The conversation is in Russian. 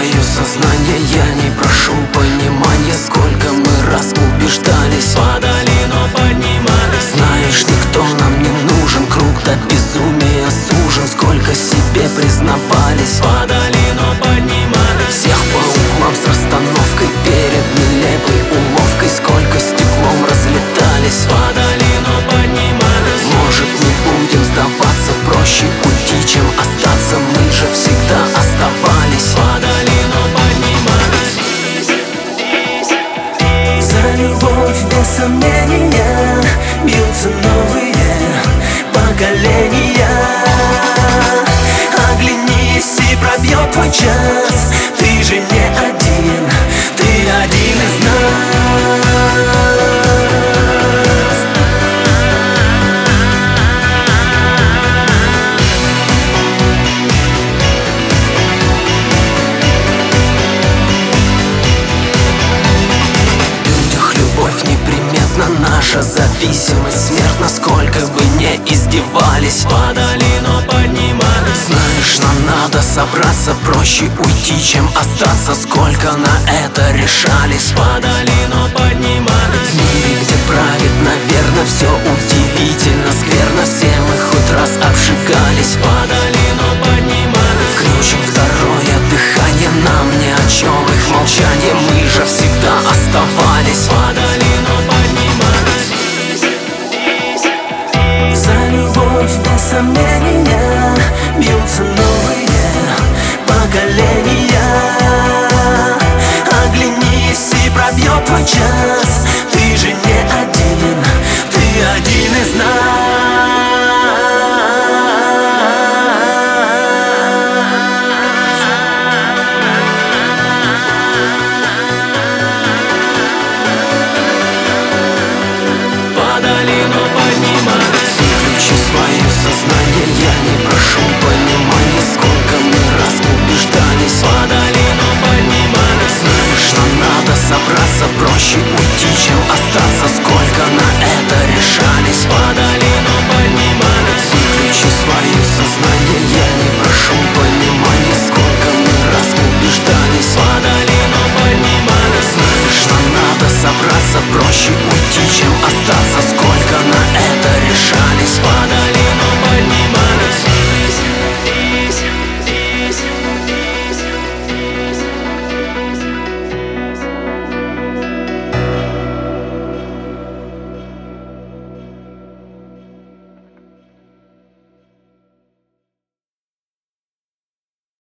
мое сознание, я не прошу понимания. Сколько мы раз убеждались, падали, но поднимались. Знаешь, никто нам не нужен, круг до безумия сужен. Сколько себе признавались, падали, но поднимались. Всех по углам с расстановкой перед нелепой уловкой. Сколько стеклом разлетались, падали, но поднимались. Может, не будем сдаваться, проще уйти, чем остаться. Мы же всегда оставались, падали, но поднимались. За любовь без сомнения бьются новые поколения. Оглянись, и пробьет твой час. Ты же не один, ты один из нас. Неприметна наша зависимость, смертна, сколько бы не издевались, падали, но поднимались. Знаешь, нам надо собраться, проще уйти, чем остаться. Сколько на это решались, падали, но поднимались. В мире, где правит, наверное, все удивительно скверно. Все мы хоть раз обжигались, падали, но поднимались.